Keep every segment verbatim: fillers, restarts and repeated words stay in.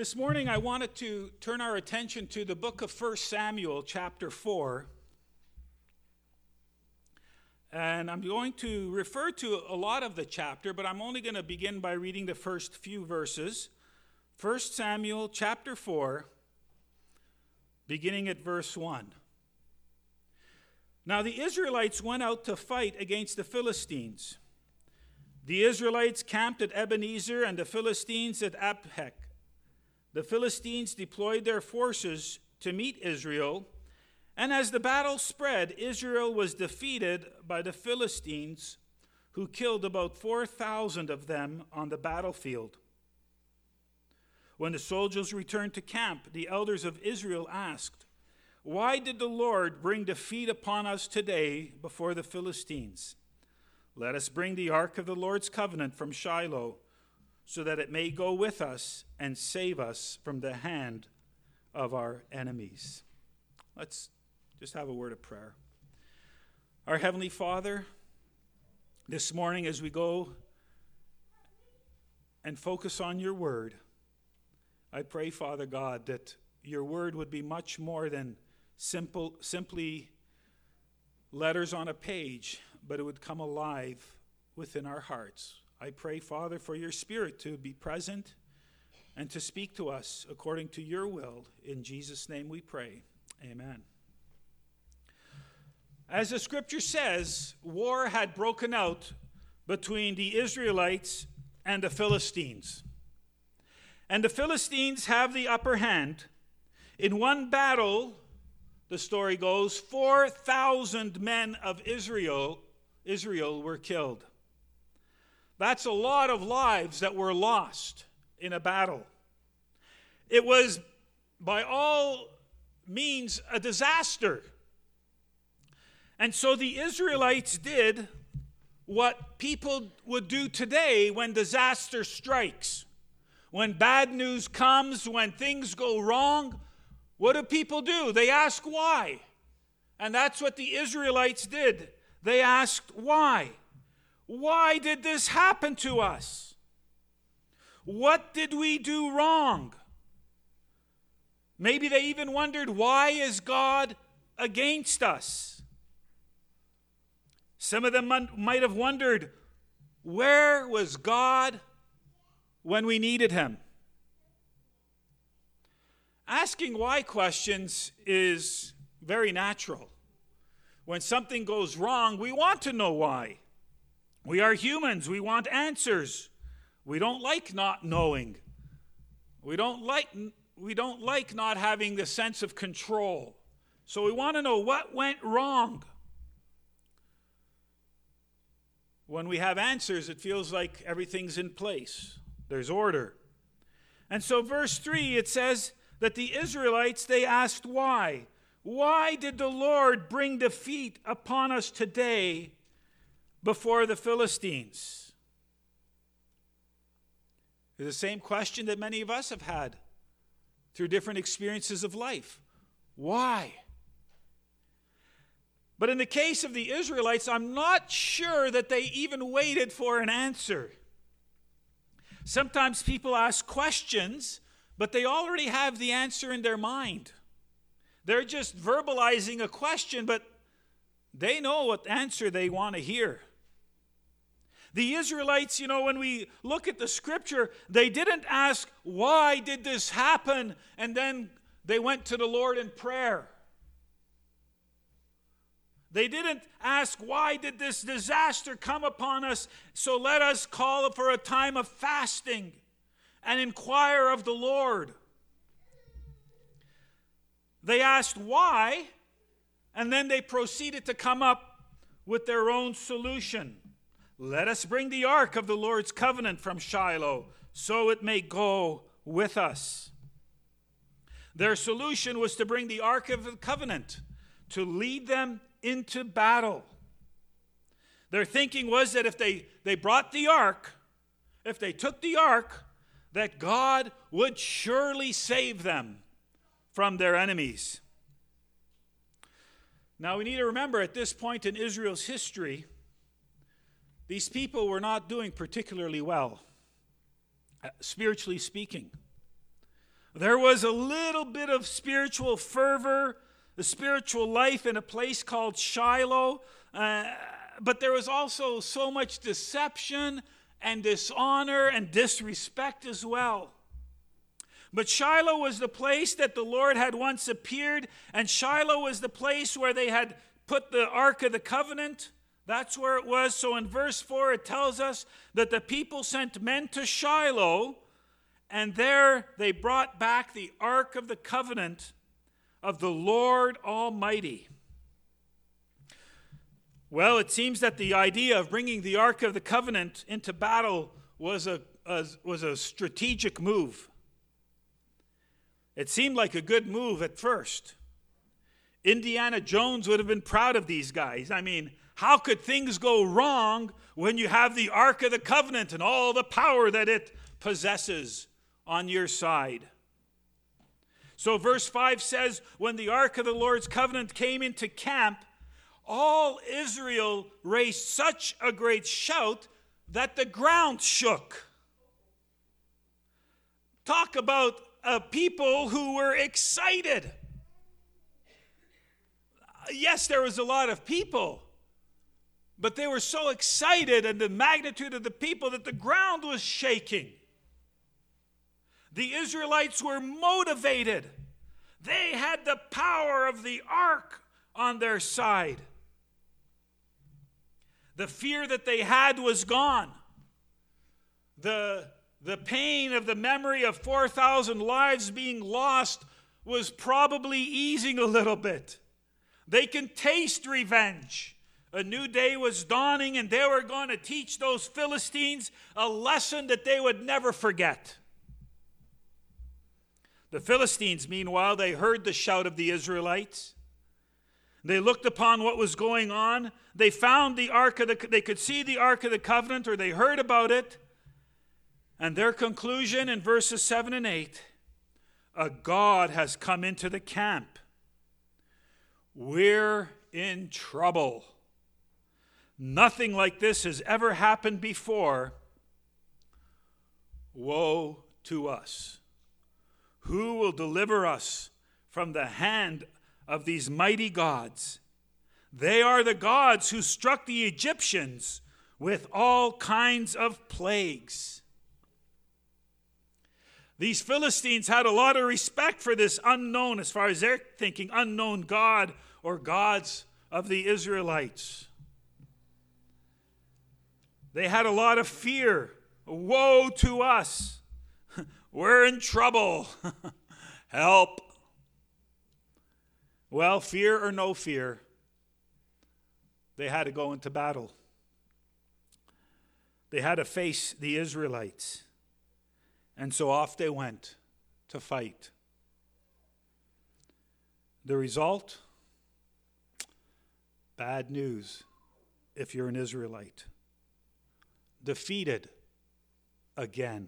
This morning I wanted to turn our attention to the book of First Samuel, chapter four. And I'm going to refer to a lot of the chapter, but I'm only going to begin by reading the first few verses. First Samuel, chapter four, beginning at verse one. Now the Israelites went out to fight against the Philistines. The Israelites camped at Ebenezer and the Philistines at Aphek. The Philistines deployed their forces to meet Israel, and as the battle spread, Israel was defeated by the Philistines, who killed about four thousand of them on the battlefield. When the soldiers returned to camp, the elders of Israel asked, "Why did the Lord bring defeat upon us today before the Philistines? Let us bring the ark of the Lord's covenant from Shiloh, so that it may go with us and save us from the hand of our enemies." Let's just have a word of prayer. Our Heavenly Father, this morning as we go and focus on your word, I pray, Father God, that your word would be much more than simple, simply letters on a page, but it would come alive within our hearts. I pray, Father, for your Spirit to be present and to speak to us according to your will. In Jesus' name we pray. Amen. As the scripture says, war had broken out between the Israelites and the Philistines. And the Philistines have the upper hand. In one battle, the story goes, four thousand men of Israel, Israel were killed. That's a lot of lives that were lost in a battle. It was, by all means, a disaster. And so the Israelites did what people would do today when disaster strikes. When bad news comes, when things go wrong, what do people do? They ask why. And that's what the Israelites did. They asked why. Why did this happen to us? What did we do wrong? Maybe they even wondered, why is God against us? Some of them might have wondered, where was God when we needed him? Asking why questions is very natural. When something goes wrong, we want to know why. We are humans. We want answers. We don't like not knowing. We don't like, we don't like not having the sense of control. So we want to know what went wrong. When we have answers, it feels like everything's in place. There's order. And so verse three, it says that the Israelites, they asked why. Why did the Lord bring defeat upon us today before the Philistines? It's the same question that many of us have had through different experiences of life. Why? But in the case of the Israelites, I'm not sure that they even waited for an answer. Sometimes people ask questions, but they already have the answer in their mind. They're just verbalizing a question, but they know what answer they want to hear. The Israelites, you know, when we look at the scripture, they didn't ask, why did this happen? And then they went to the Lord in prayer. They didn't ask, why did this disaster come upon us? So let us call for a time of fasting and inquire of the Lord. They asked why, and then they proceeded to come up with their own solution. Let us bring the ark of the Lord's covenant from Shiloh, so it may go with us. Their solution was to bring the ark of the covenant, to lead them into battle. Their thinking was that if they, they brought the ark, if they took the ark, that God would surely save them from their enemies. Now we need to remember at this point in Israel's history, these people were not doing particularly well, spiritually speaking. There was a little bit of spiritual fervor, the spiritual life in a place called Shiloh, uh, but there was also so much deception and dishonor and disrespect as well. But Shiloh was the place that the Lord had once appeared, and Shiloh was the place where they had put the Ark of the Covenant. That's where it was. So in verse four, it tells us that the people sent men to Shiloh, and there they brought back the Ark of the Covenant of the Lord Almighty. Well, it seems that the idea of bringing the Ark of the Covenant into battle was a, a, was a strategic move. It seemed like a good move at first. Indiana Jones would have been proud of these guys. I mean, how could things go wrong when you have the Ark of the Covenant and all the power that it possesses on your side? So verse five says, when the Ark of the Lord's covenant came into camp, all Israel raised such a great shout that the ground shook. Talk about uh, people who were excited. Yes, there was a lot of people, but they were so excited and the magnitude of the people that the ground was shaking. The Israelites were motivated. They had the power of the ark on their side. The fear that they had was gone. The, the pain of the memory of four thousand lives being lost was probably easing a little bit. They can taste revenge. A new day was dawning, and they were going to teach those Philistines a lesson that they would never forget. The Philistines, meanwhile, they heard the shout of the Israelites. They looked upon what was going on. They found the Ark of the, they could see the Ark of the Covenant, or they heard about it. And their conclusion in verses seven and eight, a God has come into the camp. We're in trouble. Nothing like this has ever happened before. Woe to us. Who will deliver us from the hand of these mighty gods? They are the gods who struck the Egyptians with all kinds of plagues. These Philistines had a lot of respect for this unknown, as far as they're thinking, unknown God or gods of the Israelites. They had a lot of fear. Woe to us. We're in trouble. Help. Well, fear or no fear, they had to go into battle. They had to face the Israelites. And so off they went to fight. The result? Bad news if you're an Israelite. Defeated again.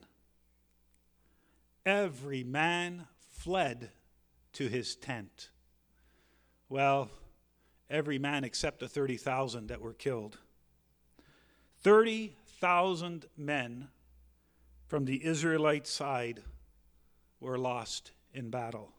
Every man fled to his tent. Well, every man except the thirty thousand that were killed. thirty thousand men from the Israelite side were lost in battle.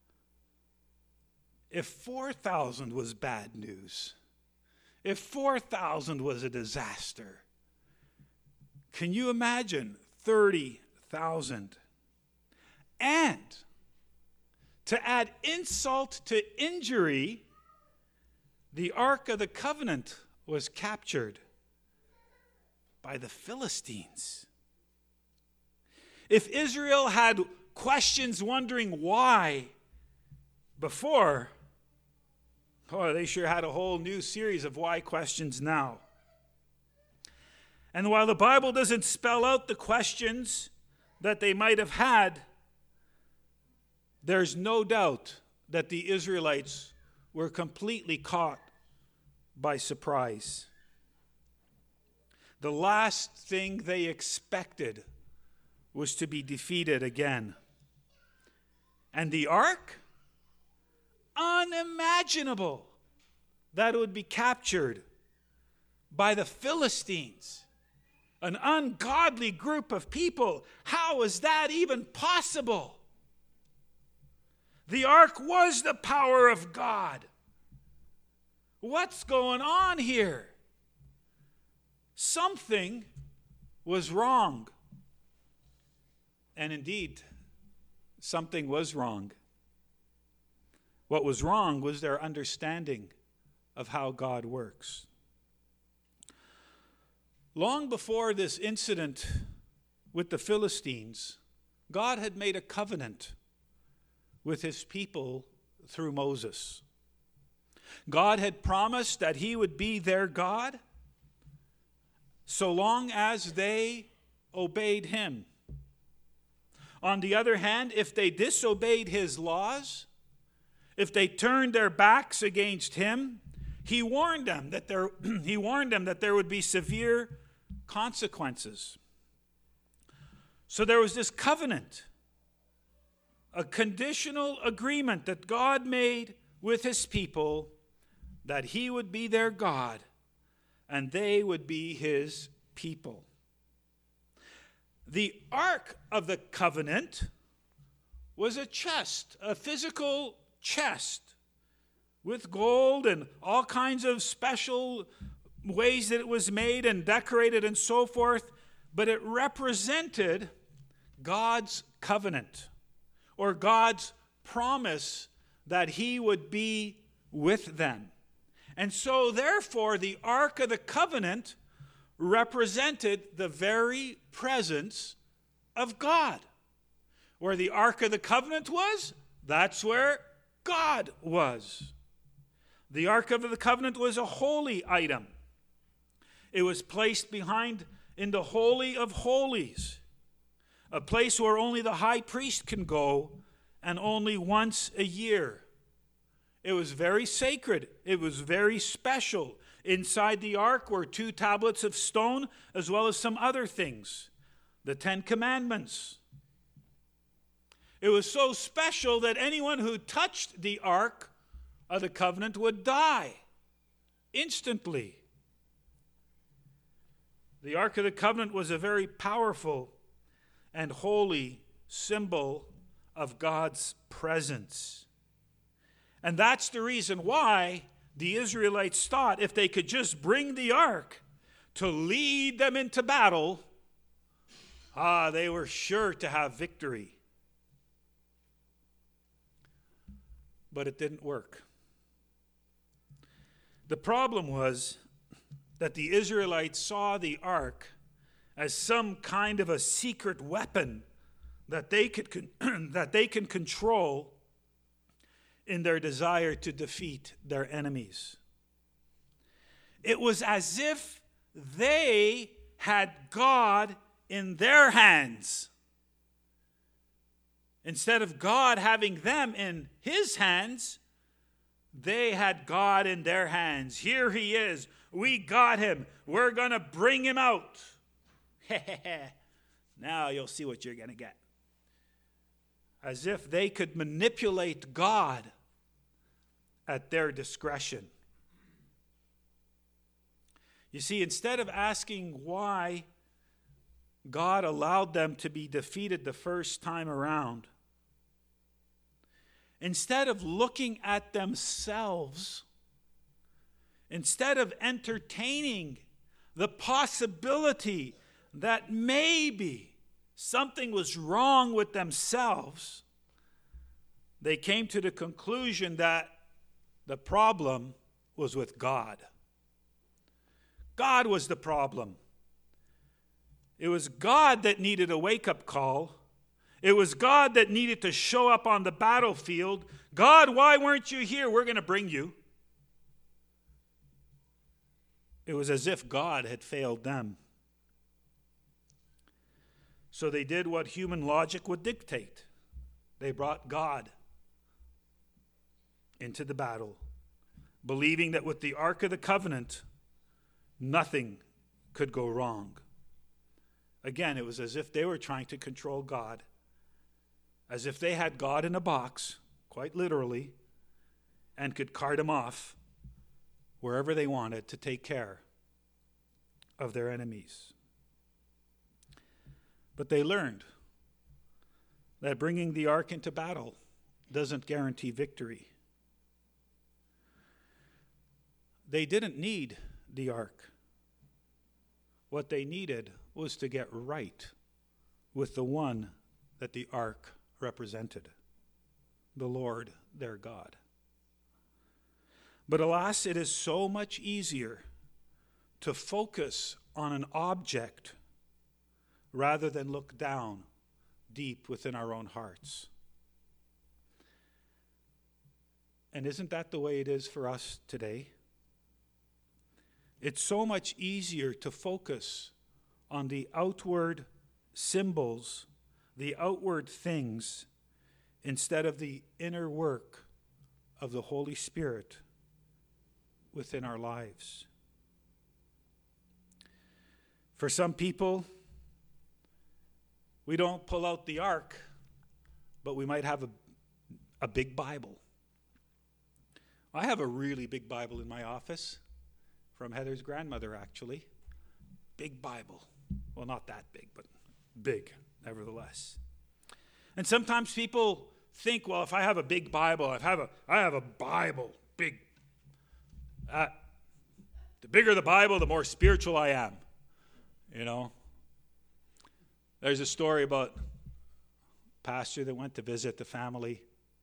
If four thousand was bad news, if four thousand was a disaster, can you imagine thirty thousand? And to add insult to injury, the Ark of the Covenant was captured by the Philistines. If Israel had questions wondering why before, boy, they sure had a whole new series of why questions now. And while the Bible doesn't spell out the questions that they might have had, there's no doubt that the Israelites were completely caught by surprise. The last thing they expected was to be defeated again. And the ark? Unimaginable that it would be captured by the Philistines, an ungodly group of people. How is that even possible? The ark was the power of God. What's going on here? Something was wrong. And indeed, something was wrong. What was wrong was their understanding of how God works. Long before this incident with the Philistines, God had made a covenant with his people through Moses. God had promised that he would be their God so long as they obeyed him. On the other hand, if they disobeyed his laws, if they turned their backs against him, he warned them that there he warned them that there would be severe consequences. So there was this covenant, a conditional agreement that God made with his people that he would be their God and they would be his people. The Ark of the Covenant was a chest, a physical chest with gold and all kinds of special ways that it was made and decorated and so forth, but it represented God's covenant or God's promise that he would be with them. And so, therefore, the Ark of the Covenant represented the very presence of God. Where the Ark of the Covenant was, that's where God was. The Ark of the Covenant was a holy item. It was placed behind in the Holy of Holies, a place where only the high priest can go and only once a year. It was very sacred. It was very special. Inside the ark were two tablets of stone as well as some other things. The Ten Commandments. It was so special that anyone who touched the Ark of the Covenant would die instantly. The Ark of the Covenant was a very powerful and holy symbol of God's presence. And that's the reason why the Israelites thought if they could just bring the ark to lead them into battle, ah, they were sure to have victory. But it didn't work. The problem was that the Israelites saw the ark as some kind of a secret weapon that they could con- that they can control in their desire to defeat their enemies. It was as if they had God in their hands. Instead of God having them in his hands, they had God in their hands. Here he is. We got him. We're going to bring him out. Now you'll see what you're going to get. As if they could manipulate God at their discretion. You see, instead of asking why God allowed them to be defeated the first time around, instead of looking at themselves, instead of entertaining the possibility that maybe something was wrong with themselves, they came to the conclusion that the problem was with God. God was the problem. It was God that needed a wake-up call. It was God that needed to show up on the battlefield. God, why weren't you here? We're going to bring you. It was as if God had failed them. So they did what human logic would dictate. They brought God into the battle, believing that with the Ark of the Covenant, nothing could go wrong. Again, it was as if they were trying to control God, as if they had God in a box, quite literally, and could cart him off wherever they wanted to take care of their enemies. But they learned that bringing the ark into battle doesn't guarantee victory. They didn't need the ark. What they needed was to get right with the one that the ark represented, the Lord their God. But alas, it is so much easier to focus on an object rather than look down deep within our own hearts. And isn't that the way it is for us today? It's so much easier to focus on the outward symbols, the outward things, instead of the inner work of the Holy Spirit within our lives. For some people, we don't pull out the ark, but we might have a, a big Bible. I have a really big Bible in my office from Heather's grandmother, actually. Big Bible. Well, not that big, but big, nevertheless. And sometimes people think, well, if I have a big Bible, if I have a, I have a Bible, big. Uh, the bigger the Bible, the more spiritual I am. You know? There's a story about a pastor that went to visit the family.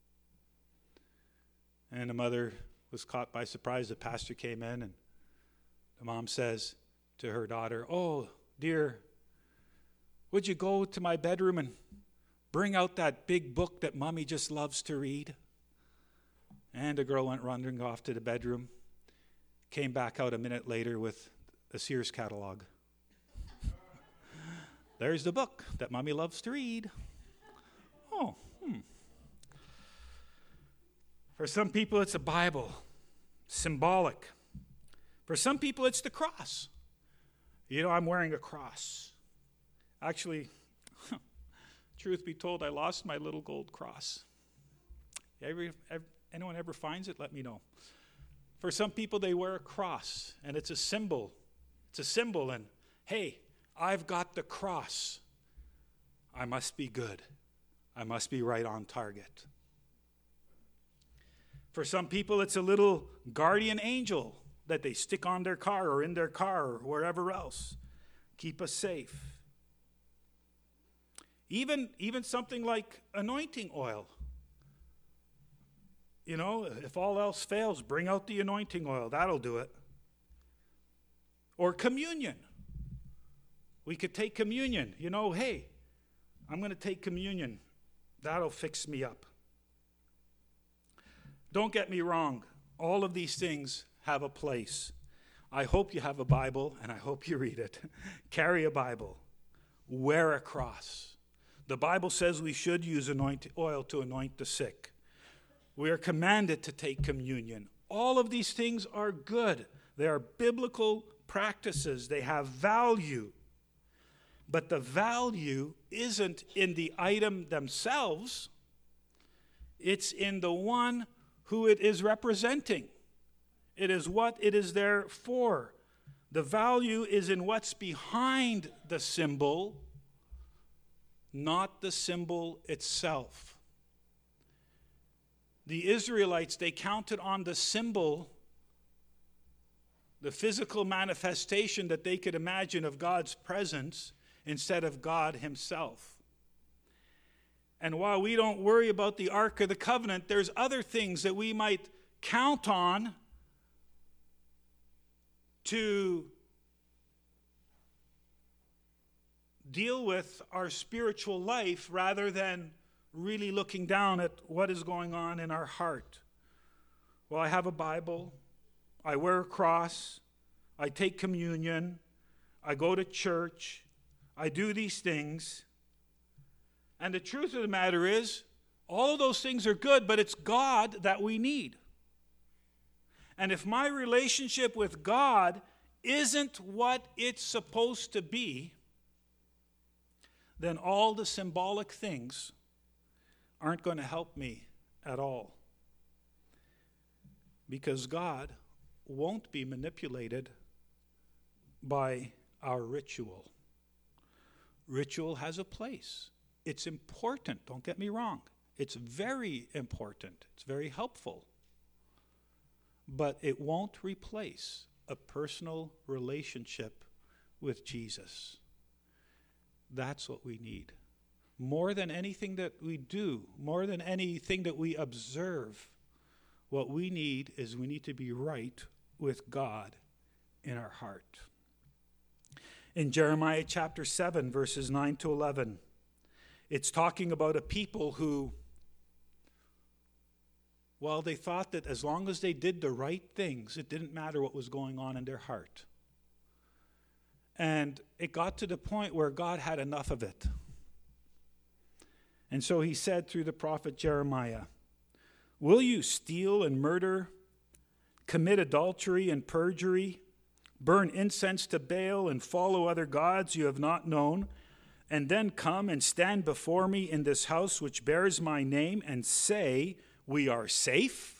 And the mother was caught by surprise. The pastor came in, and the mom says to her daughter, "Oh, dear, would you go to my bedroom and bring out that big book that Mommy just loves to read?" And the girl went running off to the bedroom, came back out a minute later with a Sears catalog. There's the book that Mommy loves to read. Oh, hmm. For some people, it's a Bible, symbolic. For some people, it's the cross. You know, I'm wearing a cross. Actually, truth be told, I lost my little gold cross. Every, every, anyone ever finds it, let me know. For some people, they wear a cross, and it's a symbol. It's a symbol, and hey, I've got the cross. I must be good. I must be right on target. For some people, it's a little guardian angel that they stick on their car or in their car or wherever else. Keep us safe. Even, even something like anointing oil. You know, if all else fails, bring out the anointing oil. That'll do it. Or communion. We could take communion. You know, hey, I'm going to take communion. That'll fix me up. Don't get me wrong. All of these things have a place. I hope you have a Bible, and I hope you read it. Carry a Bible. Wear a cross. The Bible says we should use anoint oil to anoint the sick. We are commanded to take communion. All of these things are good. They are biblical practices. They have value. But the value isn't in the item themselves. It's in the one who it is representing. It is what it is there for. The value is in what's behind the symbol, not the symbol itself. The Israelites, they counted on the symbol, the physical manifestation that they could imagine of God's presence, instead of God himself. And while we don't worry about the Ark of the Covenant, there's other things that we might count on to deal with our spiritual life rather than really looking down at what is going on in our heart. Well, I have a Bible, I wear a cross, I take communion, I go to church, I do these things. And the truth of the matter is, all of those things are good, but it's God that we need. And if my relationship with God isn't what it's supposed to be, then all the symbolic things aren't going to help me at all. Because God won't be manipulated by our ritual. Ritual has a place. It's important, don't get me wrong. It's very important. It's very helpful. But it won't replace a personal relationship with Jesus. That's what we need. More than anything that we do, more than anything that we observe, what we need is we need to be right with God in our heart. In Jeremiah chapter seven, verses nine to eleven, it's talking about a people who, well, they thought that as long as they did the right things, it didn't matter what was going on in their heart. And it got to the point where God had enough of it. And so he said through the prophet Jeremiah, "Will you steal and murder, commit adultery and perjury, burn incense to Baal and follow other gods you have not known, and then come and stand before me in this house which bears my name and say, 'We are safe'?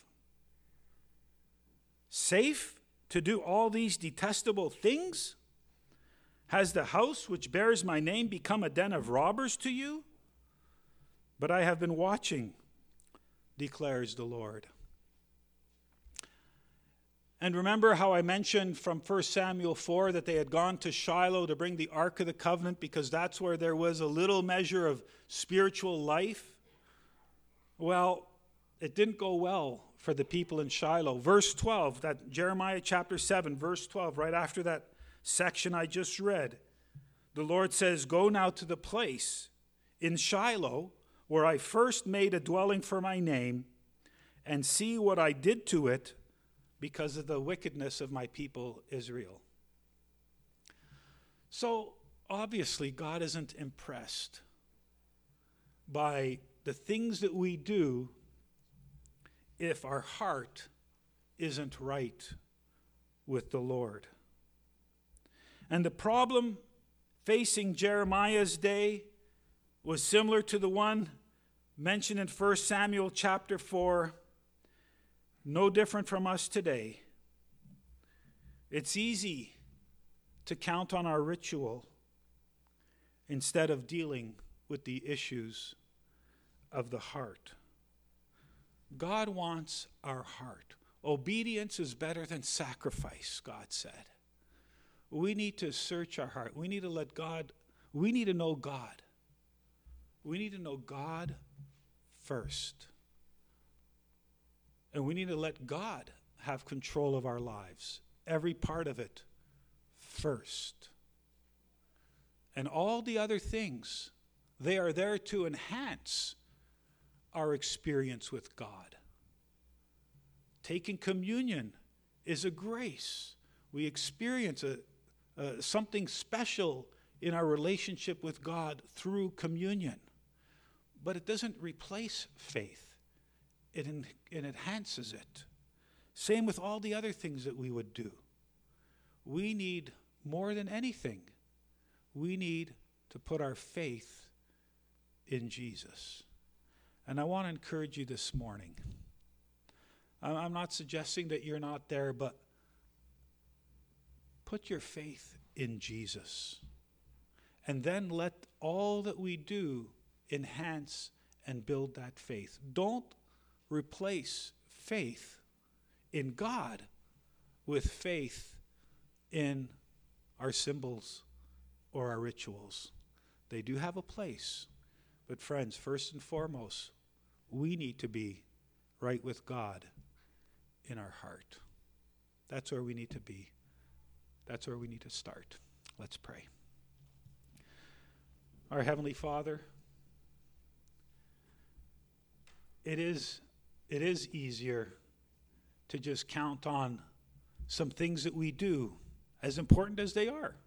Safe to do all these detestable things? Has the house which bears my name become a den of robbers to you? But I have been watching, declares the Lord." And remember how I mentioned from First Samuel four that they had gone to Shiloh to bring the Ark of the Covenant because that's where there was a little measure of spiritual life? Well, it didn't go well for the people in Shiloh. Verse twelve, that Jeremiah chapter seven, verse twelve, right after that section I just read, the Lord says, "Go now to the place in Shiloh where I first made a dwelling for my name, and see what I did to it because of the wickedness of my people Israel." So obviously God isn't impressed by the things that we do if our heart isn't right with the Lord. And the problem facing Jeremiah's day was similar to the one mentioned in First Samuel chapter four, no different from us today. It's easy to count on our ritual instead of dealing with the issues of the heart. God wants our heart. Obedience is better than sacrifice, God said. We need to search our heart. We need to let God, we need to know God. We need to know God first. And we need to let God have control of our lives, every part of it first. And all the other things, they are there to enhance our experience with God. Taking communion is a grace. We experience a, a, something special in our relationship with God through communion. But it doesn't replace faith. It, en- it enhances it. Same with all the other things that we would do. We need, more than anything, we need to put our faith in Jesus. And I want to encourage you this morning. I'm not suggesting that you're not there, but put your faith in Jesus. And then let all that we do enhance and build that faith. Don't replace faith in God with faith in our symbols or our rituals. They do have a place. But friends, first and foremost, we need to be right with God in our heart. That's where we need to be. That's where we need to start. Let's pray. Our Heavenly Father, it is, it is easier to just count on some things that we do, as important as they are,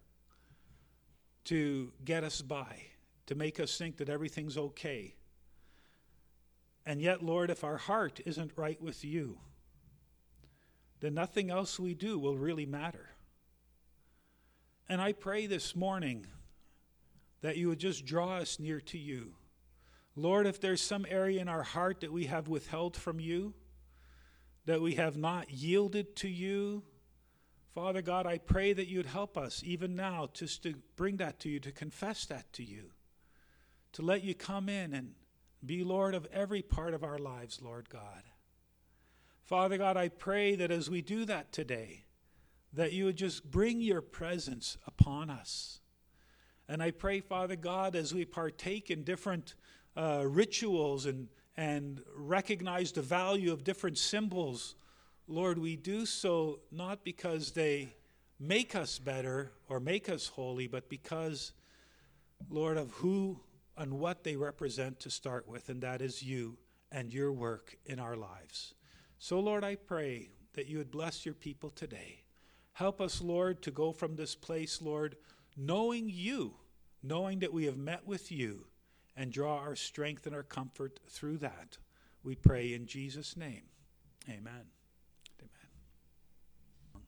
to get us by, to make us think that everything's okay. And yet, Lord, if our heart isn't right with you, then nothing else we do will really matter. And I pray this morning that you would just draw us near to you. Lord, if there's some area in our heart that we have withheld from you, that we have not yielded to you, Father God, I pray that you'd help us even now just to bring that to you, to confess that to you, to let you come in and Be Lord of every part of our lives, Lord God. Father God, I pray that as we do that today, that you would just bring your presence upon us. And I pray, Father God, as we partake in different uh, rituals and, and recognize the value of different symbols, Lord, we do so not because they make us better or make us holy, but because, Lord, of who and what they represent to start with, and that is you and your work in our lives. So, Lord, I pray that you would bless your people today. Help us, Lord, to go from this place, Lord, knowing you, knowing that we have met with you, and draw our strength and our comfort through that. We pray in Jesus' name. Amen.